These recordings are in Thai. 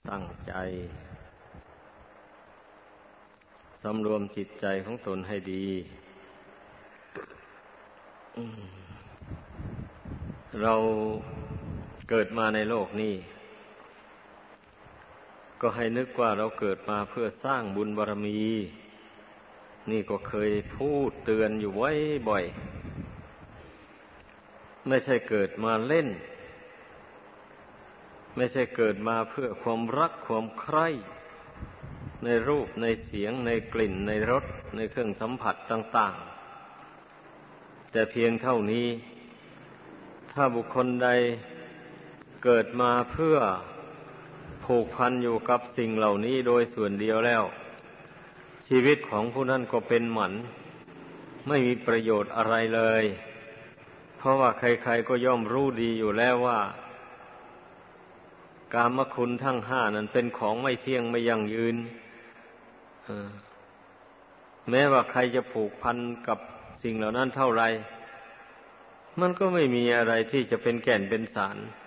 ตั้งใจสำรวมจิตใจของตนให้ดีเราเกิดมาในโลกนี้ก็ให้นึกว่าเราเกิดมาเพื่อสร้างบุญบารมีนี่ก็เคยพูดเตือนอยู่ไว้บ่อยไม่ใช่เกิดมาเล่นไม่ใช่เกิดมาเพื่อความรักความใคร่ในรูปในเสียงในกลิ่นในรสในเครื่องสัมผัสต่างๆแต่เพียงเท่านี้ถ้าบุคคลใดเกิดมาเพื่อผูกพันอยู่กับสิ่งเหล่านี้โดยส่วนเดียวแล้วชีวิตของผู้นั้นก็เป็นหมันไม่มีประโยชน์อะไรเลยเพราะว่าใครๆก็ย่อมรู้ดีอยู่แล้วว่ากามคุณทั้งห้านั้นเป็นของไม่เที่ยงไม่ยั่งยืนแม้ว่าใครจะผูกพันกับสิ่งเหล่านั้นเท่าไรมันก็ไม่มีอะไรที่จะเป็นแก่นเป็นสาร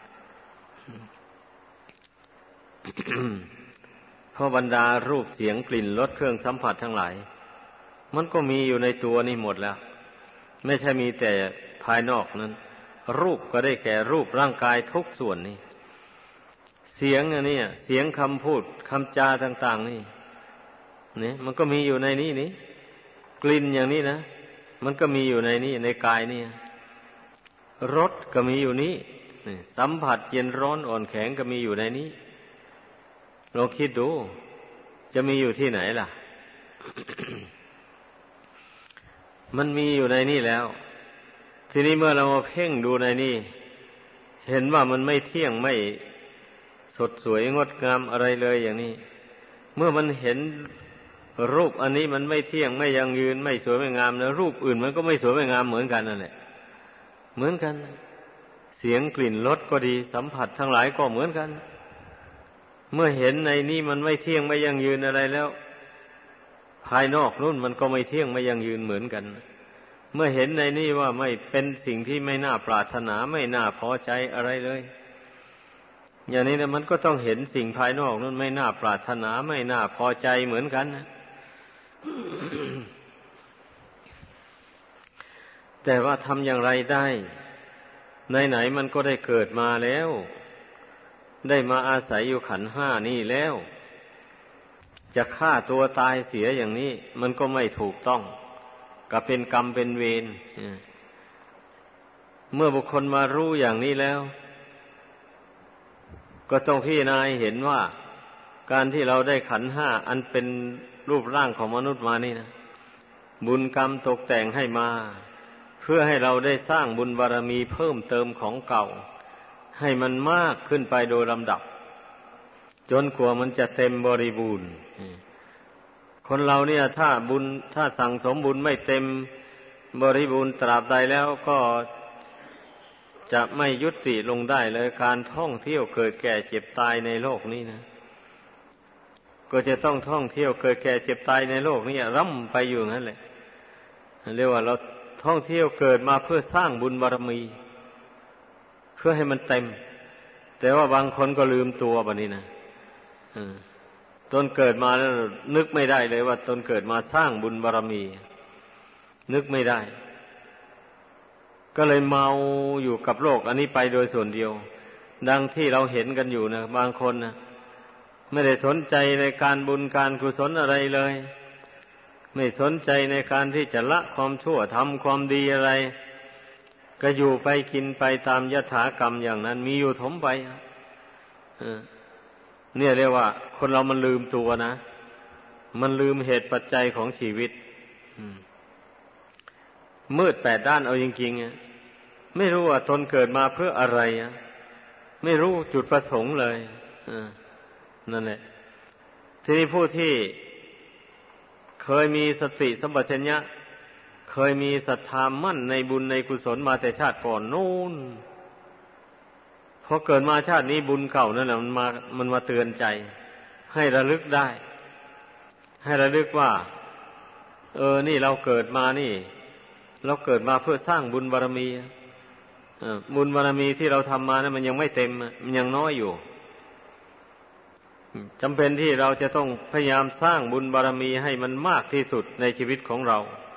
เพราะบรรดารูปเสียงกลิ่นรสเครื่องสัมผัสทั้งหลายมันก็มีอยู่ในตัวนี่หมดแล้วไม่ใช่มีแต่ภายนอกนั้นรูปก็ได้แก่รูปร่างกายทุกส่วนนี่เสียงอันนี้เสียงคำพูดคำจาต่างๆนี่มันก็มีอยู่ในนี้นี่กลิ่นอย่างนี้นะมันก็มีอยู่ในนี้ในกายนี่รสก็มีอยู่นี้สัมผัสเย็นร้อนอ่อนแข็งก็มีอยู่ในนี้เราคิดดูจะมีอยู่ที่ไหนล่ะ มันมีอยู่ในนี่แล้วทีนี้เมื่อเรามาเพ่งดูในนี่เห็นว่ามันไม่เที่ยงไม่สดสวยงดงามอะไรเลยอย่างนี้เมื่อมันเห็นรูปอันนี้มันไม่เที่ยงไม่ยั่งยืนไม่สวยไม่งามนะรูปอื่นมันก็ไม่สวยไม่งามเหมือนกันนั่นแหละเหมือนกันเสียงกลิ่นรสก็ดีสัมผัสทั้งหลายก็เหมือนกันเมื่อเห็นในนี้มันไม่เที่ยงไม่ยั่งยืนอะไรแล้วภายนอกนู่นมันก็ไม่เที่ยงไม่ยั่งยืนเหมือนกันเมื่อเห็นในนี้ว่าไม่เป็นสิ่งที่ไม่น่าปรารถนาไม่น่าพอใจอะไรเลยอย่างนี้นะมันก็ต้องเห็นสิ่งภายนอกนู่นไม่น่าปรารถนาไม่น่าพอใจเหมือนกันนะ แต่ว่าทำอย่างไรได้ไหนๆมันก็ได้เกิดมาแล้วได้มาอาศัยอยู่ขันธ์ห้านี่แล้วจะฆ่าตัวตายเสียอย่างนี้มันก็ไม่ถูกต้องก็เป็นกรรมเป็นเวรเมื่อบุคคลมารู้อย่างนี้แล้วก็ต้องพิจารณาเห็นว่าการที่เราได้ขันธ์ห้าอันเป็นรูปร่างของมนุษย์มานี่นะบุญกรรมตกแต่งให้มาเพื่อให้เราได้สร้างบุญบารมีเพิ่มเติมของเก่าให้มันมากขึ้นไปโดยลำดับจนกว่ามันจะเต็มบริบูรณ์คนเราเนี่ยถ้าสั่งสมบุญไม่เต็มบริบูรณ์ตราบใดแล้วก็จะไม่ยุติลงได้เลยการท่องเที่ยวเกิดแก่เจ็บตายในโลกนี้นะก็จะต้องท่องเที่ยวเกิดแก่เจ็บตายในโลกนี้ร่ำไปอยู่นั่นแหละเรียกว่าเราท่องเที่ยวเกิดมาเพื่อสร้างบุญบารมีเพื่อให้มันเต็มแต่ว่าบางคนก็ลืมตัวบัดนี้นะตนเกิดมาแล้วนึกไม่ได้เลยว่าตนเกิดมาสร้างบุญบารมีนึกไม่ได้ก็เลยเมาอยู่กับโลกอันนี้ไปโดยส่วนเดียวดังที่เราเห็นกันอยู่นะบางคนนะไม่ได้สนใจในการบุญการกุศลอะไรเลยไม่สนใจในการที่จะละความชั่วทำความดีอะไรก็อยู่ไปกินไปตามยถากรรมอย่างนั้นมีอยู่ถมไปเนี่ยเรียกว่าคนเรามันลืมตัวนะมันลืมเหตุปัจจัยของชีวิตมืดแปดด้านเอาจริงๆไม่รู้ว่าตนเกิดมาเพื่ออะไรไม่รู้จุดประสงค์เลยนั่นแหละทีนี้ผู้ที่เคยมีสติสัมปชัญญะเคยมีศรัทธามั่นในบุญในกุศลมาแต่ชาติก่อนนู้นพอเกิดมาชาตินี้บุญเก่านั่นแหละมันมาเตือนใจให้ระลึกได้ให้ระลึกว่านี่เราเกิดมานี่เราเกิดมาเพื่อสร้างบุญบารมีบุญบารมีที่เราทำมานั้นมันยังไม่เต็มมันยังน้อยอยู่จำเป็นที่เราจะต้องพยายามสร้างบุญบารมีให้มันมากที่สุดในชีวิตของเรา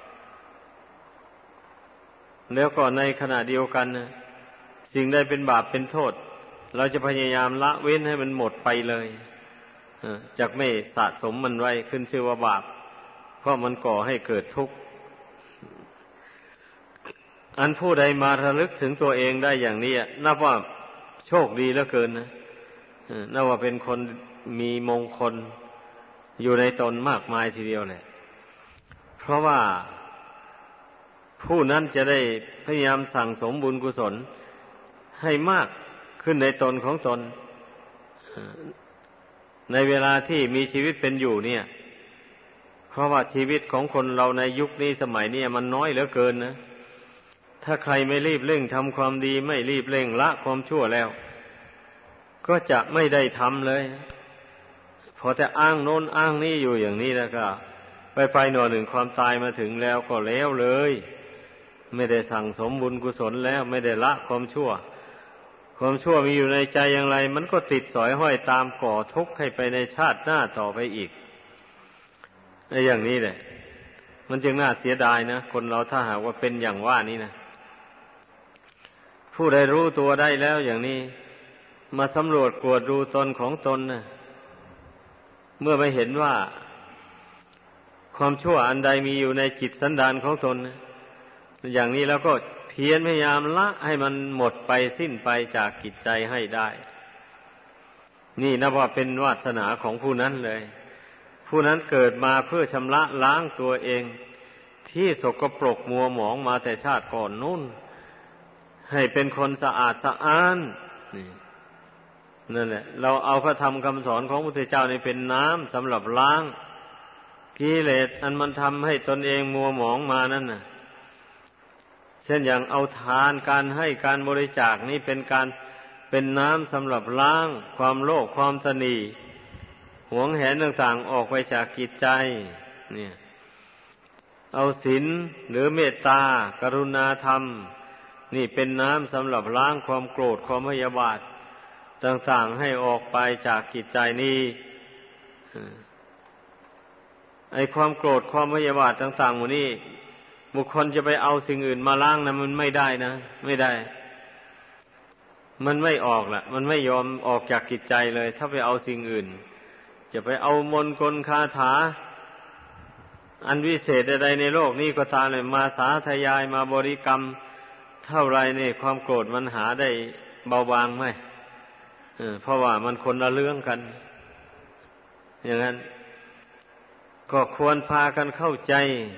แล้วก็ในขณะเดียวกันนะสิ่งใดเป็นบาปเป็นโทษเราจะพยายามละเว้นให้มันหมดไปเลยจากไม่สะสมมันไว้ขึ้นชื่อว่าบาปเพราะมันก่อให้เกิดทุกข์อันผู้ใดมาระลึกถึงตัวเองได้อย่างนี้นับว่าโชคดีเหลือเกินนะนับว่าเป็นคนมีมงคลอยู่ในตนมากมายทีเดียวเลยเพราะว่าผู้นั้นจะได้พยายามสั่งสมบุญกุศลให้มากขึ้นในตนของตนในเวลาที่มีชีวิตเป็นอยู่เนี่ยเพราะว่าชีวิตของคนเราในยุคนี้สมัยนี้มันน้อยเหลือเกินนะถ้าใครไม่รีบเร่งทำความดีไม่รีบเร่งละความชั่วแล้วก็จะไม่ได้ทำเลยพอแต่อ้างโน้นอ้างนี่อยู่อย่างนี้แล้วก็ไปหน่อยหนึ่งความตายมาถึงแล้วก็แล้วเลยไม่ได้สั่งสมบุญกุศลแล้วไม่ได้ละความชั่วมีอยู่ในใจอย่างไรมันก็ติดสอยห้อยตามก่อทุกข์ให้ไปในชาติหน้าต่อไปอีกในอย่างนี้แหละมันจึงน่าเสียดายนะคนเราถ้าหากว่าเป็นอย่างว่านี้นะผู้ใดรู้ตัวได้แล้วอย่างนี้มาสำรวจกวดดูตนของตนนะเมื่อไปเห็นว่าความชั่วอันใดมีอยู่ในจิตสันดานของตนนะอย่างนี้แล้วก็เพียรพยายามละให้มันหมดไปสิ้นไปจากจิตใจให้ได้นี่นับว่าเป็นวาสนาของผู้นั้นเลยผู้นั้นเกิดมาเพื่อชำระล้างตัวเองที่สกปรกมัวหมองมาแต่ชาติก่อนนู้นให้เป็นคนสะอาดสะอ้านนั่นแหละเราเอาพระธรรมคำสอนของพระพุทธเจ้านี่เป็นน้ำสำหรับล้างกิเลสอันมันทำให้ตนเองมัวหมองมานั่นน่ะเช่นอย่างเอาทานการให้การบริจาคนี่เป็นน้ำสำหรับล้างความโลภความตนีหวงแหนต่างๆออกไปจากจิตใจเนี่ยเอาศีลหรือเมตตากรุณาธรรมนี่เป็นน้ำสำหรับล้างความโกรธความพยาบาทต่างๆให้ออกไปจากจิตใจนี้ไอ้ความโกรธความพยาบาทต่างๆหมดนี้บุคคลจะไปเอาสิ่งอื่นมาล้างนะมันไม่ได้นะไม่ได้มันไม่ออกล่ะมันไม่ยอมออกจากจิตใจเลยถ้าไปเอาสิ่งอื่นจะไปเอามนต์กลคาถาอันวิเศษใดๆในโลกนี้ก็ตามเลยมาสาธยายมาบริกรรมเท่าไรเนี่ยความโกรธมันหาได้เบาบางไหมเพราะว่ามันคนละเรื่องกันอย่างนั้นก็ควรพากันเข้าใจ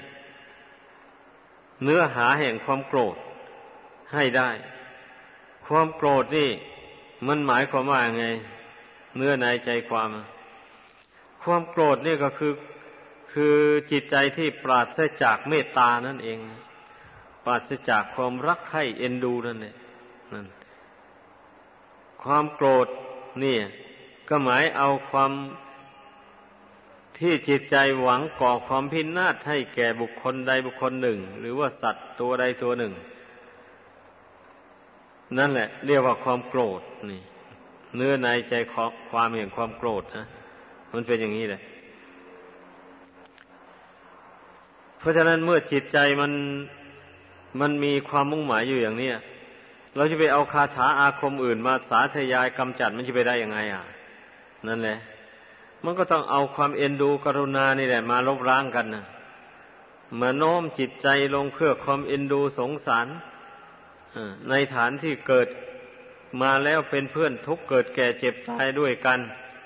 เนื้อหาแห่งความโกรธให้ได้ความโกรธนี่มันหมายความว่าไงเนื้อในใจความโกรธนี่ก็คือจิตใจที่ปราศจากเมตตานั่นเองปราศจากความรักใคร่เอ็นดูนั่นเองนั่นความโกรธนี่ก็หมายเอาความที่จิตใจหวังก่อความพินาศให้แก่บุคคลใดบุคคลหนึ่งหรือว่าสัตว์ตัวใดตัวหนึ่งนั่นแหละเรียกว่าความโกรธนี่เนื้อในใจความแห่งความโกรธนะมันเป็นอย่างนี้แหละเพราะฉะนั้นเมื่อจิตใจมันมีความมุ่งหมายอยู่อย่างนี้เราจะไปเอาคาถาอาคมอื่นมาสาธยายกำจัดมันจะไปได้ยังไงนั่นแหละมันก็ต้องเอาความเอ็นดูกรุณานี่แหละมาลบล้างกันนะมาโน้มจิตใจลงเพื่อความเอ็นดูสงสารในฐานที่เกิดมาแล้วเป็นเพื่อนทุกข์เกิดแก่เจ็บตายด้วยกัน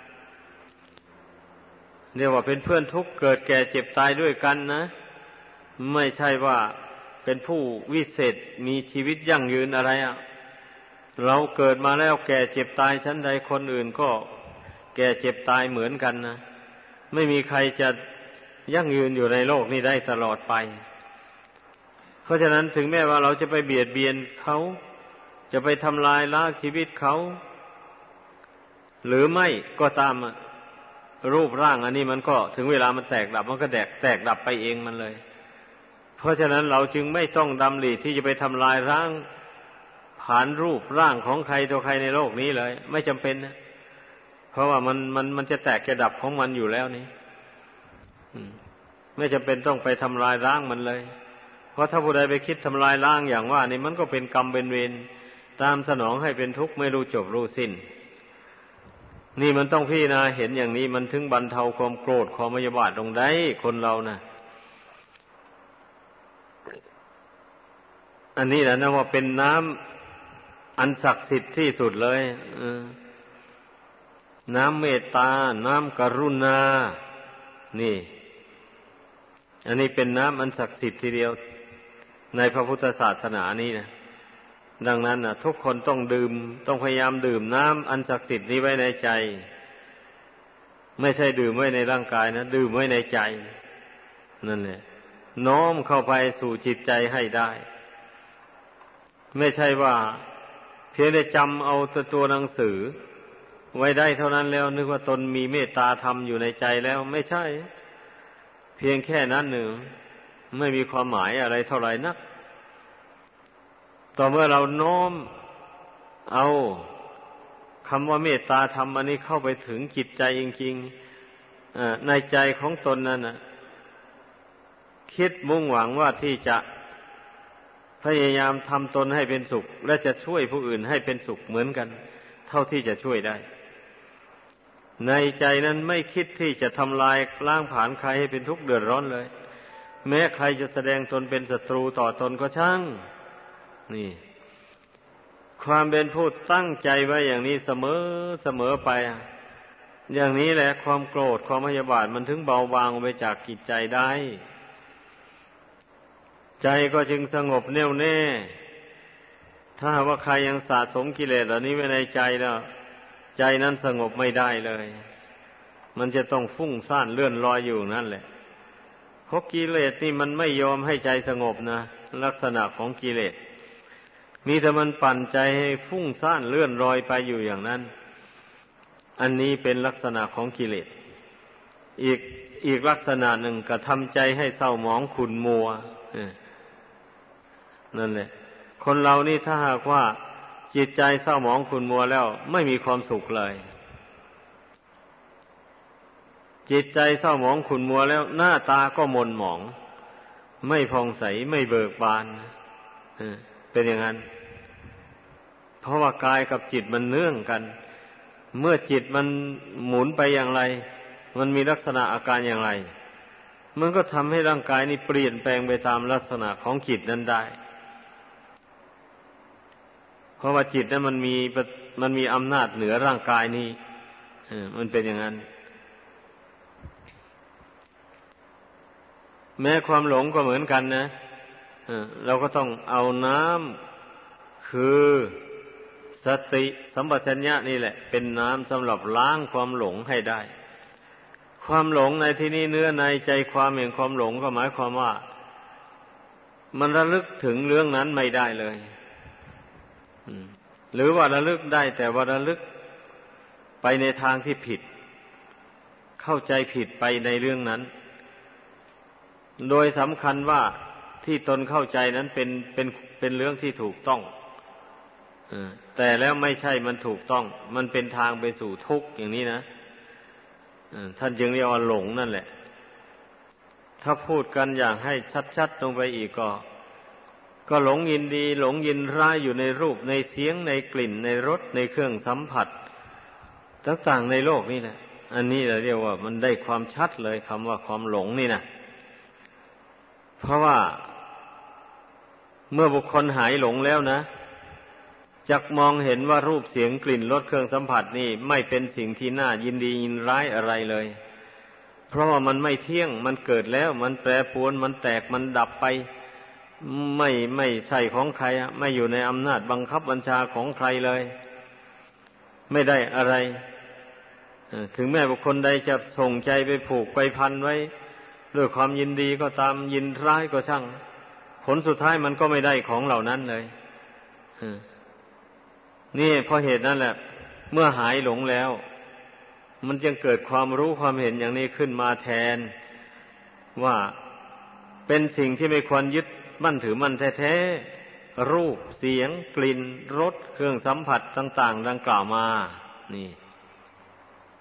เรียกว่าเป็นเพื่อนทุกข์เกิดแก่เจ็บตายด้วยกันนะไม่ใช่ว่าเป็นผู้วิเศษมีชีวิตยั่งยืนอะไรเราเกิดมาแล้วแก่เจ็บตายชั้นใดคนอื่นก็แก่เจ็บตายเหมือนกันนะไม่มีใครจะยั่งยืนอยู่ในโลกนี้ได้ตลอดไปเพราะฉะนั้นถึงแม้ว่าเราจะไปเบียดเบียนเขาจะไปทำลายล้างชีวิตเขาหรือไม่ก็ตามรูปร่างอันนี้มันก็ถึงเวลามันแตกดับมันก็แตกดับไปเองมันเลยเพราะฉะนั้นเราจึงไม่ต้องดำริที่จะไปทำลายร่างผานรูปร่างของใครตัวใครในโลกนี้เลยไม่จำเป็นนะเพราะว่ามันจะแตกจะดับของมันอยู่แล้วนี่ไม่จำเป็นต้องไปทำลายล้างมันเลยเพราะถ้าผู้ใดไปคิดทำลายล้างอย่างว่านี่มันก็เป็นกรรมเป็นเวรตามสนองให้เป็นทุกข์ไม่รู้จบรู้สิ้นนี่มันต้องพิจารณาเห็นอย่างนี้มันถึงบรรเทาความโกรธความพยาบาทลงได้คนเรานะอันนี้แหละนะว่าเป็นน้ำอันศักดิ์สิทธิ์ที่สุดเลยน้ำเมตตาน้ำกรุณานี่อันนี้เป็นน้ำอันศักดิ์สิทธิ์ทีเดียวในพระพุทธศาสนานี้นะดังนั้นนะทุกคนต้องดื่มต้องพยายามดื่มน้ำอันศักดิ์สิทธิ์นี้ไว้ในใจไม่ใช่ดื่มไว้ในร่างกายนะดื่มไว้ในใจนั่นแหละน้อมเข้าไปสู่จิตใจให้ได้ไม่ใช่ว่าเพียงแต่จำเอาตัวหนังสือไว้ได้เท่านั้นแล้วนึกว่าตนมีเมตตาธรรมอยู่ในใจแล้วไม่ใช่เพียงแค่นั้นหนึ่งไม่มีความหมายอะไรเท่าไหร่นักต่อเมื่อเราโน้มเอาคำว่าเมตตาธรรมอันนี้เข้าไปถึงจิตใจจริงๆในใจของตนนั้นนะคิดมุ่งหวังว่าที่จะพยายามทำตนให้เป็นสุขและจะช่วยผู้อื่นให้เป็นสุขเหมือนกันเท่าที่จะช่วยได้ในใจนั้นไม่คิดที่จะทำลายล้างผลาญใครให้เป็นทุกข์เดือดร้อนเลยแม้ใครจะแสดงตนเป็นศัตรูต่อตนก็ช่างนี่ความเป็นผู้ตั้งใจไว้อย่างนี้เสมอไปอย่างนี้แหละความโกรธความพยาบาทมันถึงเบาบางไปจากจิตใจได้ใจก็จึงสงบแน่วแน่ถ้าว่าใครยังสะสมกิเลสเหล่านี้ไว้ในใจแล้วใจนั้นสงบไม่ได้เลยมันจะต้องฟุ้งซ่านเลื่อนลอยอยู่นั่นแหละเพราะกิเลสนี่มันไม่ยอมให้ใจสงบนะลักษณะของกิเลสมีแต่มันปั่นใจให้ฟุ้งซ่านเลื่อนลอยไปอยู่อย่างนั้นอันนี้เป็นลักษณะของกิเลสอีกลักษณะหนึ่งก็ทำใจให้เศร้าหมองขุ่นมัวนั่นแหละคนเรานี่ถ้าหากว่าจิตใจเศร้าหมองขุ่นมัวแล้วไม่มีความสุขเลยจิตใจเศร้าหมองขุ่นมัวแล้วหน้าตาก็หม่นหมองไม่ผ่องใสไม่เบิกบานเป็นอย่างนั้นเพราะว่ากายกับจิตมันเนื่องกันเมื่อจิตมันหมุนไปอย่างไรมันมีลักษณะอาการอย่างไรมันก็ทำให้ร่างกายนี้เปลี่ยนแปลงไปตามลักษณะของจิตนั้นได้เพราะว่าจิตนั้นมันมีอำนาจเหนือร่างกายนี้มันเป็นอย่างนั้นแม้ความหลงก็เหมือนกันนะเราก็ต้องเอาน้ำคือสติสัมปชัญญะนี่แหละเป็นน้ำสำหรับล้างความหลงให้ได้ความหลงในที่นี้เนื้อในใจความแห่งความหลงก็หมายความว่ามันระลึกถึงเรื่องนั้นไม่ได้เลยหรือว่าระลึกได้แต่ว่าระลึกไปในทางที่ผิดเข้าใจผิดไปในเรื่องนั้นโดยสำคัญว่าที่ตนเข้าใจนั้นเป็นเรื่องที่ถูกต้องแต่แล้วไม่ใช่มันถูกต้องมันเป็นทางไปสู่ทุกข์อย่างนี้นะท่านจึงเรียกว่าหลงนั่นแหละถ้าพูดกันอย่างให้ชัดๆลงไปอีกก็หลงยินดีหลงยินร้ายอยู่ในรูปในเสียงในกลิ่นในรสในเครื่องสัมผัสต่างๆในโลกนี่แหละอันนี้เราเรียกว่ามันได้ความชัดเลยคำว่าความหลงนี่นะเพราะว่าเมื่อบุคคลหายหลงแล้วนะจักมองเห็นว่ารูปเสียงกลิ่นรสเครื่องสัมผัสนี่ไม่เป็นสิ่งที่น่ายินดียินร้ายอะไรเลยเพราะว่ามันไม่เที่ยงมันเกิดแล้วมันแปรปรวนมันแตกมันดับไปไม่ใช่ของใครไม่อยู่ในอำนาจบังคับบัญชาของใครเลยไม่ได้อะไรถึงแม้บุคคลใดจะส่งใจไปผูกไปพันไว้ด้วยความยินดีก็ตามยินร้ายก็ช่างผลสุดท้ายมันก็ไม่ได้ของเหล่านั้นเลยนี่เพราะเหตุนั้นแหละเมื่อหายหลงแล้วมันจึงเกิดความรู้ความเห็นอย่างนี้ขึ้นมาแทนว่าเป็นสิ่งที่ไม่ควรยึดมั่นถือมั่นแท้ๆรูปเสียงกลิ่นรสเครื่องสัมผัสต่างๆดังกล่าวมานี่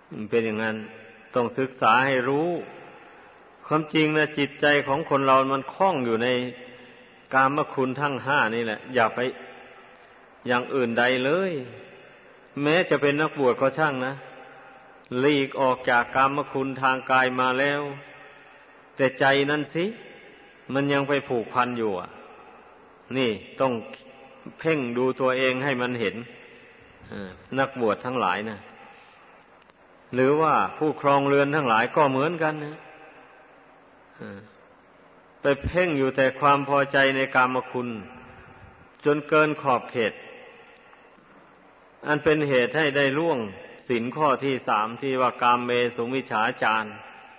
มันเป็นอย่างนั้นต้องศึกษาให้รู้ความจริงนะจิตใจของคนเรามันคล้องอยู่ในกามคุณทั้งห้านี่แหละอย่าไปอย่างอื่นใดเลยแม้จะเป็นนักบวชก็ช่างนะหลีกออกจากกามคุณทางกายมาแล้วแต่ใจนั่นสิมันยังไปผูกพันอยู่นี่ต้องเพ่งดูตัวเองให้มันเห็นนักบวชทั้งหลายนะหรือว่าผู้ครองเรือนทั้งหลายก็เหมือนกันนะไปเพ่งอยู่แต่ความพอใจในกามคุณจนเกินขอบเขตอันเป็นเหตุให้ได้ล่วงศีลข้อที่สามที่ว่ากามเมสุมิจฉาจาร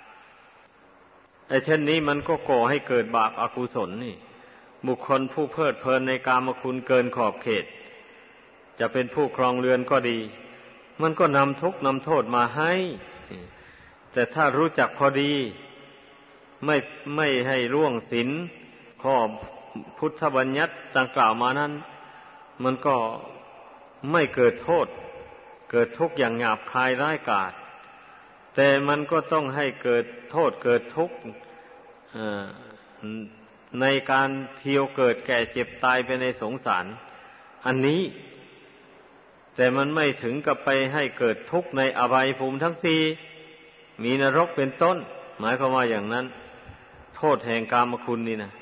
เช่นนี้มันก็ก่อให้เกิดบาปอกุศลนี่บุคคลผู้เพลิดเพลินในกามคุณเกินขอบเขตจะเป็นผู้ครองเรือนก็ดีมันก็นำทุกข์นำโทษมาให้แต่ถ้ารู้จักพอดีไม่ให้ล่วงศีลข้อพุทธบัญญัติดังกล่าวมานั้นมันก็ไม่เกิดโทษเกิดทุกข์อย่างหยาบคายร้ายกาจแต่มันก็ต้องให้เกิดโทษเกิดทุกข์ในการเที่ยวเกิดแก่เจ็บตายไปในสงสารอันนี้แต่มันไม่ถึงกับไปให้เกิดทุกข์ในอบายภูมิทั้งสี่มีนรกเป็นต้นหมายความว่าอย่างนั้นโทษแห่งกามคุณนี่นะ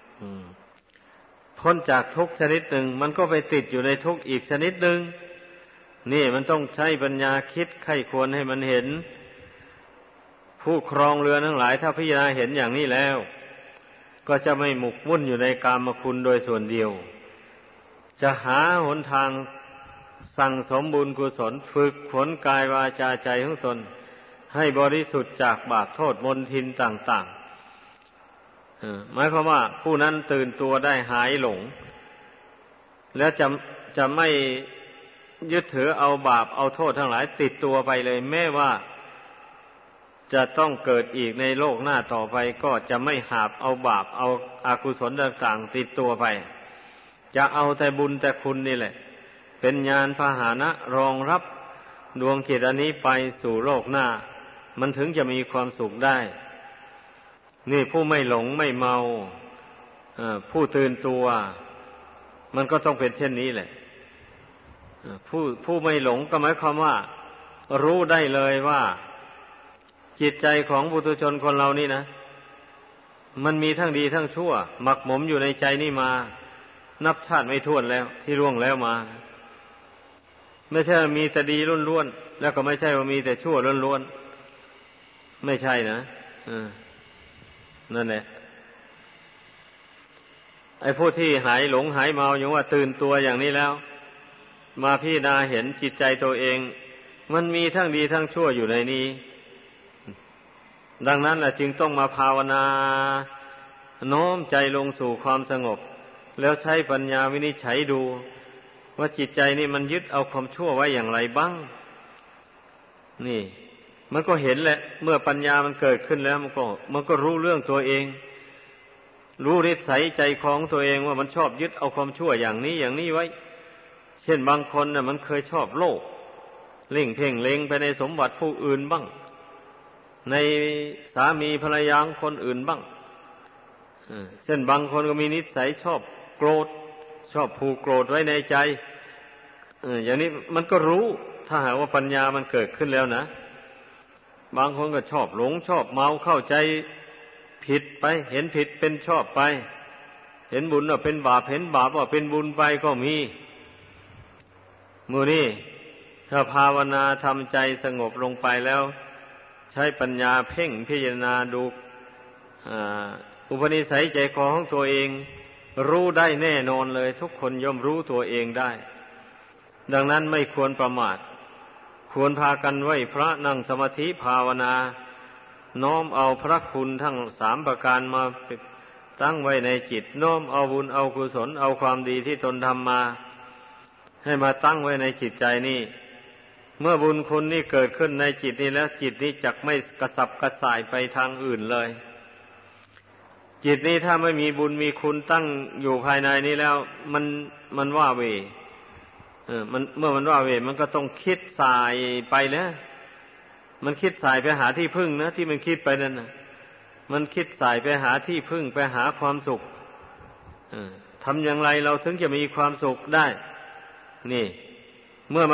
พ้นจากทุกชนิดหนึ่งมันก็ไปติดอยู่ในทุกอีกชนิดหนึ่งนี่มันต้องใช้ปัญญาคิดไข้ควรให้มันเห็นผู้ครองเรือนทั้งหลายถ้าพิจารณาเห็นอย่างนี้แล้วก็จะไม่หมกมุ่นอยู่ในกามคุณโดยส่วนเดียวจะหาหนทางสั่งสมบุญกุศลฝึกฝนกายวาจาใจของตนให้บริสุทธิ์จากบาปโทษมลทินต่างๆหมายความว่าผู้นั้นตื่นตัวได้หายหลงแล้วจะไม่ยึดถือเอาบาปเอาโทษทั้งหลายติดตัวไปเลยแม้ว่าจะต้องเกิดอีกในโลกหน้าต่อไปก็จะไม่หาบเอาบาปเอาอากุศลต่างๆติดตัวไปจะเอาแต่บุญแต่คุณนี่แหละเป็นญาณพาหนะรองรับดวงจิตอันนี้ไปสู่โลกหน้ามันถึงจะมีความสุขได้นี่ผู้ไม่หลงไม่เมาผู้ตื่นตัวมันก็ต้องเป็นเช่นนี้แหละผู้ไม่หลงก็หมายความว่ารู้ได้เลยว่าจิตใจของปุถุชนคนเรานี่นะมันมีทั้งดีทั้งชั่วหมักหมมอยู่ในใจนี่มานับชาติไม่ถ้วนแล้วที่ล่วงแล้วมาไม่ใช่มีแต่ดีล้วนๆแล้วก็ไม่ใช่ว่ามีแต่ชั่วล้วนๆไม่ใช่นะนั่นแหละไอ้ผู้ที่หายหลงหายเมาอย่างว่าตื่นตัวอย่างนี้แล้วมาพิจารณาเห็นจิตใจตัวเองมันมีทั้งดีทั้งชั่วอยู่ในนี้ดังนั้นแหละจึงต้องมาภาวนาโน้มใจลงสู่ความสงบแล้วใช้ปัญญาวินิจฉัยดูว่าจิตใจนี่มันยึดเอาความชั่วไว้อย่างไรบ้างนี่มันก็เห็นแหละเมื่อปัญญามันเกิดขึ้นแล้วมันก็รู้เรื่องตัวเองรู้นิสัยใจของตัวเองว่ามันชอบยึดเอาความชั่วอย่างนี้อย่างนี้ไว้เช่นบางคนน่ะมันเคยชอบโลภเล่งเพ่งเล็งไปในสมบัติผู้อื่นบ้างในสามีภรรยาคนอื่นบ้างเช่นบางคนก็มีนิสัยชอบโกรธชอบผูกโกรธไว้ในใจอย่างนี้มันก็รู้ถ้าหากว่าปัญญามันเกิดขึ้นแล้วนะบางคนก็ชอบหลงชอบเมาเข้าใจผิดไปเห็นผิดเป็นชอบไปเห็นบุญว่าเป็นบาปเห็นบาปว่าเป็นบุญไปก็มีมื้อนี้ถ้าภาวนาทำใจสงบลงไปแล้วใช้ปัญญาเพ่งพิจารณาดูอุปนิสัยใจคอของตัวเองรู้ได้แน่นอนเลยทุกคนย่อมรู้ตัวเองได้ดังนั้นไม่ควรประมาทควรพากันไหว้พระนั่งสมาธิภาวนาน้อมเอาพระคุณทั้งสามประการมาตั้งไว้ในจิตน้อมเอาบุญเอากุศลเอาความดีที่ตนทำมาให้มาตั้งไว้ในจิตใจนี่เมื่อบุญคุณนี่เกิดขึ้นในจิตนี้แล้วจิตนี้จักไม่กระสับกระส่ายไปทางอื่นเลยจิตนี้ถ้าไม่มีบุญมีคุณตั้งอยู่ภายในนี้แล้วมันว่าเวเมื่อมันว่าเวมันก็ต้องคิดสายไปแล้วมันคิดสายไปหาที่พึ่งนะที่มันคิดไปนั่นนะมันคิดสายไปหาที่พึ่งไปหาความสุขทำอย่างไรเราถึงจะมีความสุขได้นี่เมื่อมัน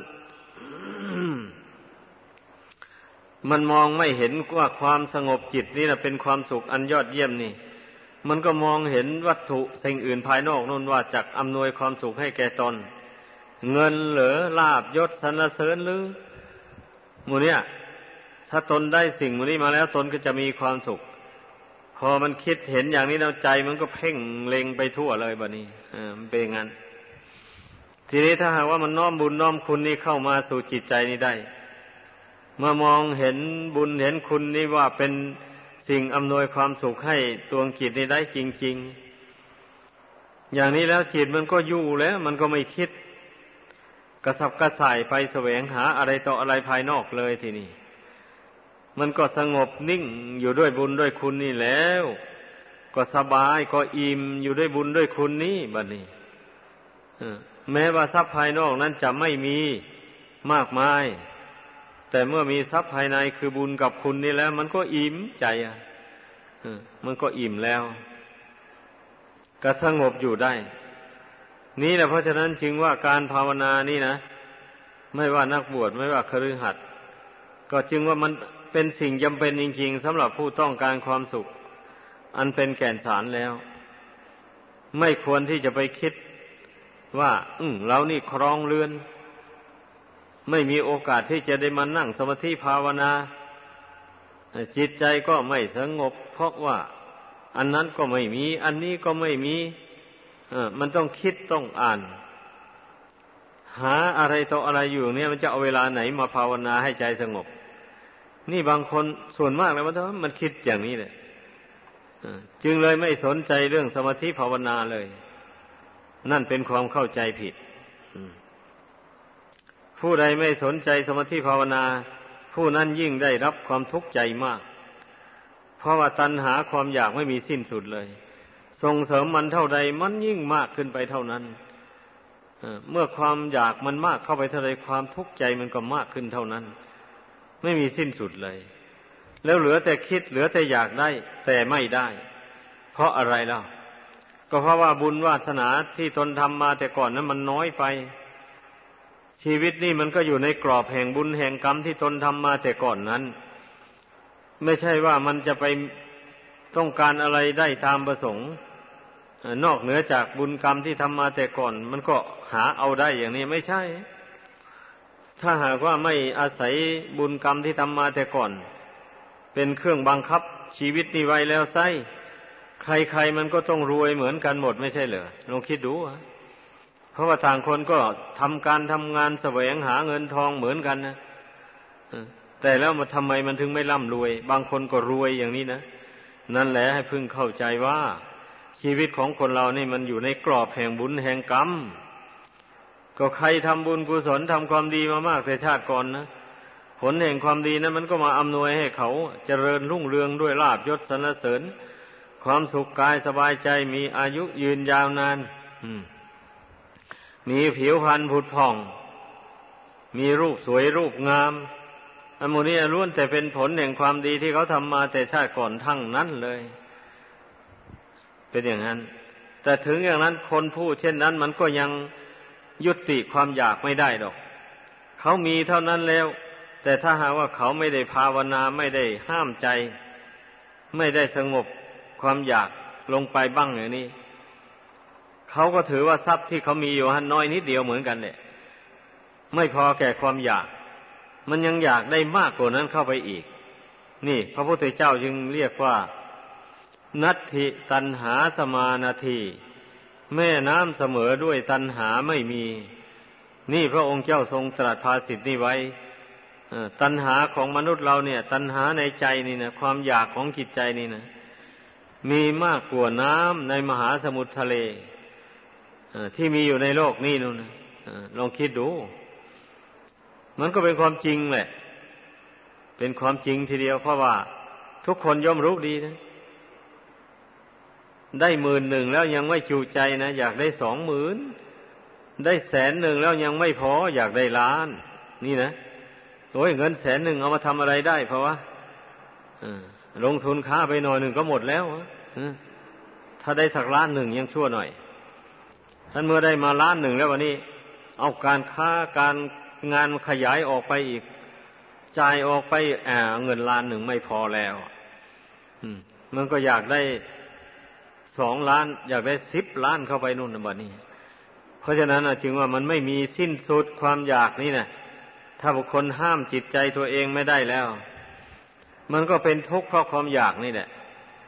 มันมองไม่เห็นว่าความสงบจิตนี่นะเป็นความสุขอันยอดเยี่ยมนี่มันก็มองเห็นวัตถุสิ่งอื่นภายนอกนู่นว่าจักอำนวยความสุขให้แก่ตนเงินเหลือลาภยศสรรเสริญหรือหมู่เนี่ยถ้าตนได้สิ่งหมู่นี้มาแล้วตนก็จะมีความสุขพอมันคิดเห็นอย่างนี้แล้วใจมันก็เพ่งเล็งไปทั่วเลยบัดนี้มันเป็นงั้นทีนี้ถ้าหากว่ามันน้อมบุญน้อมคุณนี้เข้ามาสู่จิตใจนี้ได้เมื่อมองเห็นบุญเห็นคุณนี้ว่าเป็นสิ่งอำนวยความสุขให้ดวงจิตนี้ได้จริงๆอย่างนี้แล้วจิตมันก็อยู่แล้วมันก็ไม่คิดกระสับกระส่ายไปแสวงหาอะไรต่ออะไรภายนอกเลยทีนี้มันก็สงบนิ่งอยู่ด้วยบุญด้วยคุณนี่แล้วก็สบายก็อิ่มอยู่ด้วยบุญด้วยคุณนี้บัดนี้แม้ว่าทรัพย์ภายนอกนั้นจะไม่มีมากมายแต่เมื่อมีทรัพย์ภายในคือบุญกับคุณนี่แล้วมันก็อิ่มใจมันก็อิ่มแล้วก็สงบอยู่ได้นี่แหละเพราะฉะนั้นจึงว่าการภาวนานี่นะไม่ว่านักบวชไม่ว่าคฤหัสถ์ก็จึงว่ามันเป็นสิ่งจำเป็นจริงๆสำหรับผู้ต้องการความสุขอันเป็นแก่นสารแล้วไม่ควรที่จะไปคิดว่าเรานี่ครองเรือนไม่มีโอกาสที่จะได้มานั่งสมาธิภาวนาจิตใจก็ไม่สงบเพราะว่าอันนั้นก็ไม่มีอันนี้ก็ไม่มีมันต้องคิดต้องอ่านหาอะไรต่ออะไรอยู่เนี่ยมันจะเอาเวลาไหนมาภาวนาให้ใจสงบนี่บางคนส่วนมากแล้วมันคิดอย่างนี้เลยจึงเลยไม่สนใจเรื่องสมาธิภาวนาเลยนั่นเป็นความเข้าใจผิดผู้ใดไม่สนใจสมาธิภาวนาผู้นั้นยิ่งได้รับความทุกข์ใจมากเพราะว่าตัณหาความอยากไม่มีสิ้นสุดเลยส่งเสริมมันเท่าใดมันยิ่งมากขึ้นไปเท่านั้นเมื่อความอยากมันมากเข้าไปเท่าใดความทุกข์ใจมันก็มากขึ้นเท่านั้นไม่มีสิ้นสุดเลยแล้วเหลือแต่คิดเหลือแต่อยากได้แต่ไม่ได้เพราะอะไรเล่าก็เพราะว่าบุญวาสนาที่ตนทำมาแต่ก่อนนั้นมันน้อยไปชีวิตนี่มันก็อยู่ในกรอบแห่งบุญแห่งกรรมที่ตนทำมาแต่ก่อนนั้นไม่ใช่ว่ามันจะไปต้องการอะไรได้ตามประสงค์นอกเหนือจากบุญกรรมที่ทำมาแต่ก่อนมันก็หาเอาได้อย่างนี้ไม่ใช่ถ้าหากว่าไม่อาศัยบุญกรรมที่ทำมาแต่ก่อนเป็นเครื่องบังคับชีวิตนี้ไว้แล้วไซใครๆมันก็ต้องรวยเหมือนกันหมดไม่ใช่เหรอลองคิดดูเพราะว่าต่างคนก็ทำการทำงานแสวงหาเงินทองเหมือนกันนะแต่แล้วมาทำไมมันถึงไม่ร่ำรวยบางคนก็รวยอย่างนี้นะนั่นแหละให้พึงเข้าใจว่าชีวิตของคนเรานี่มันอยู่ในกรอบแห่งบุญแห่งกรรมก็ใครทำบุญกุศลทำความดีมามากแต่ชาติก่อนนะผลแห่งความดีนั้นมันก็มาอำนวยให้เขาเจริญรุ่งเรืองด้วยลาภยศสรรเสริญความสุขกายสบายใจมีอายุยืนยาวนานมีผิวพรรณผุดผ่องมีรูปสวยรูปงามอันนี้ล้วนแต่เป็นผลแห่งความดีที่เขาทำมาแต่ชาติก่อนทั้งนั้นเลยเป็นอย่างนั้นแต่ถึงอย่างนั้นคนผู้เช่นนั้นมันก็ยังยุติความอยากไม่ได้ดอกเขามีเท่านั้นแล้วแต่ถ้าหากว่าเขาไม่ได้ภาวนาไม่ได้ห้ามใจไม่ได้สงบความอยากลงไปบ้างอย่างนี้เขาก็ถือว่าทรัพย์ที่เขามีอยู่หันน้อยนิดเดียวเหมือนกันเนี่ยไม่พอแก่ความอยากมันยังอยากได้มากกว่านั้นเข้าไปอีกนี่พระพุทธเจ้าจึงเรียกว่านัตถิตัณหาสมานาทีแม่น้ำเสมอด้วยตัณหาไม่มีนี่พระองค์เจ้าทรงตรัสภาษิตนี้ไว้ตัณหาของมนุษย์เราเนี่ยตัณหาในใจนี่นะความอยากของจิตใจนี่นะมีมากกว่าน้ำในมหาสมุทรทะเลที่มีอยู่ในโลกนี่นู่นนะลองคิดดูมันก็เป็นความจริงแหละเป็นความจริงทีเดียวเพราะว่าทุกคนย่อมรู้ดีนะได้10,000แล้วยังไม่จุใจนะอยากได้20,000ได้100,000แล้วยังไม่พออยากได้1,000,000นี่นะโอ้ยเงิน100,000เอามาทำอะไรได้เพราะว่าลงทุนค้าไปหน่อยหนึ่งก็หมดแล้วถ้าได้สัก1,000,000ยังชั่วหน่อยท่านเมื่อได้มา1,000,000แล้ววันนี้เอาการค้าการงานขยายออกไปอีกจ่ายออกไปเงิน1,000,000ไม่พอแล้วมันก็อยากได้2,000,000อยากได้10,000,000เข้าไปนู่นนะบัดนี้เพราะฉะนั้นจึงว่ามันไม่มีสิ้นสุดความอยากนี่นะถ้าบุคคลห้ามจิตใจตัวเองไม่ได้แล้วมันก็เป็นทุกข์เพราะความอยากนี่แหละ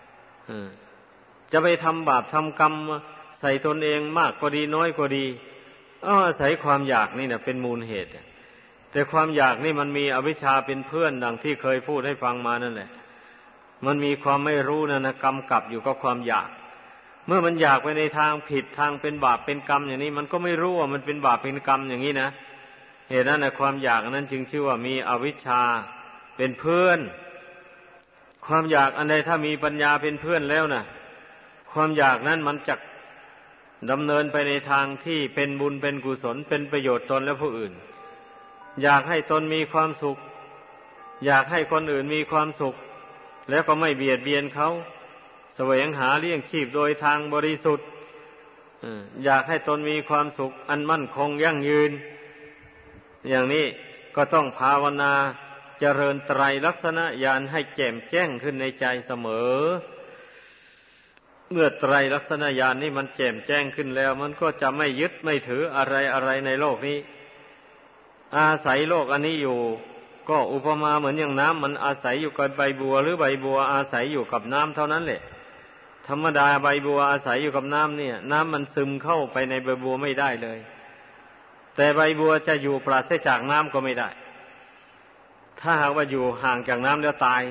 จะไปทำบาปทำกรรมใส่ตนเองมากก็ดีน้อยก็ดีอาศัยความอยากนี่นะเป็นมูลเหตุแต่ความอยากนี่มันมีอวิชชาเป็นเพื่อนดังที่เคยพูดให้ฟังมานั่นแหละมันมีความไม่รู้นะกำกับอยู่กับความอยากเมื่อมันอยากไปในทางผิดทางเป็นบาปเป็นกรรมอย่างนี้มันก็ไม่รู้ว่ามันเป็นบาปเป็นกรรมอย่างนี้นะเหตุนั้นนะความอยากนั้นจึงชื่อว่ามีอวิชชาเป็นเพื่อนความอยากอันใดถ้ามีปัญญาเป็นเพื่อนแล้วนะความอยากนั้นมันจะดำเนินไปในทางที่เป็นบุญเป็นกุศลเป็นประโยชน์ตนและผู้อื่นอยากให้ตนมีความสุขอยากให้คนอื่นมีความสุขแล้วก็ไม่เบียดเบียนเขาแสวงหาเลี้ยงชีพโดยทางบริสุทธิ์อยากให้ตนมีความสุขอันมั่นคงยั่งยืนอย่างนี้ก็ต้องภาวนาเจริญไตรลักษณญาณให้แจ่มแจ้งขึ้นในใจเสมอเมื่อไตรลักษณญาณนี่มันแจ่มแจ้งขึ้นแล้วมันก็จะไม่ยึดไม่ถืออะไรในโลกนี้อาศัยโลกอันนี้อยู่ก็อุปมาเหมือนอย่างน้ำมันอาศัยอยู่กับใบบัวหรือใบบัวอาศัยอยู่กับน้ำเท่านั้นแหละธรรมดาใบบัวอาศัยอยู่กับน้ำเนี่ยน้ำมันซึมเข้าไปในใบบัวไม่ได้เลยแต่ใบบัวจะอยู่ปราศจากน้ำก็ไม่ได้ถ้าหากว่าอยู่ห่างจากน้ำแล้วตาย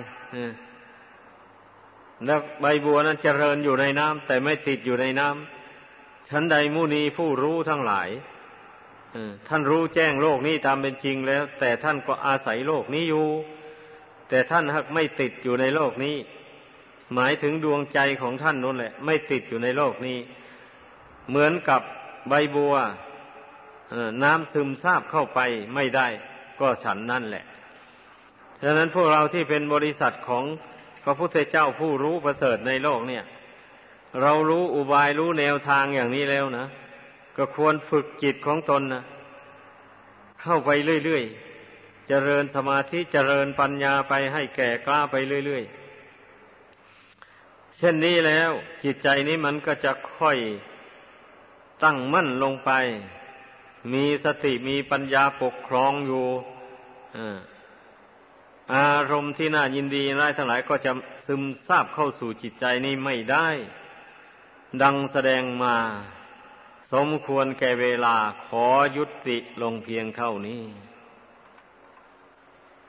แล้วใบบัวนั้นเจริญอยู่ในน้ำแต่ไม่ติดอยู่ในน้ำชั้นใดมุนีผู้รู้ทั้งหลายท่านรู้แจ้งโลกนี้ตามเป็นจริงแล้วแต่ท่านก็อาศัยโลกนี้อยู่แต่ท่านหากไม่ติดอยู่ในโลกนี้หมายถึงดวงใจของท่านนั่นแหละไม่ติดอยู่ในโลกนี้เหมือนกับใบบัวน้ำซึมซาบเข้าไปไม่ได้ก็ฉันนั่นแหละฉะนั้นพวกเราที่เป็นบริษัทของพระพุทธเจ้าผู้รู้ประเสริฐในโลกเนี่ยเรารู้อุบายรู้แนวทางอย่างนี้แล้วนะก็ควรฝึกจิตของตนนะเข้าไปเรื่อยๆเจริญสมาธิเจริญปัญญาไปให้แก่กล้าไปเรื่อยๆเช่นนี้แล้วจิตใจนี้มันก็จะค่อยตั้งมั่นลงไปมีสติมีปัญญาปกครองอยู่อารมณ์ที่น่ายินดีร้ายทั้งหลายก็จะซึมซาบเข้าสู่จิตใจนี้ไม่ได้ดังแสดงมาสมควรแก่เวลาขอยุติลงเพียงเท่านี้